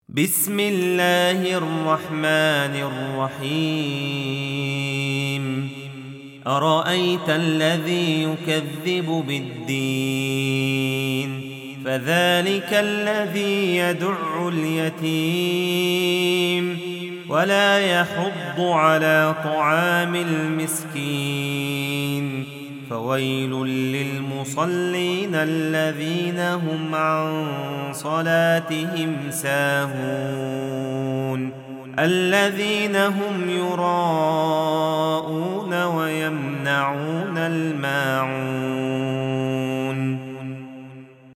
بسم الله الرحمن الرحيم أرأيت الذي يكذب بالدين فذلك الذي يدع اليتيم ولا يحض على طعام المسكين فويل للمصلين الذين هم عن صلاتهم ساهون الذين هم يراءون ويمنعون الماعون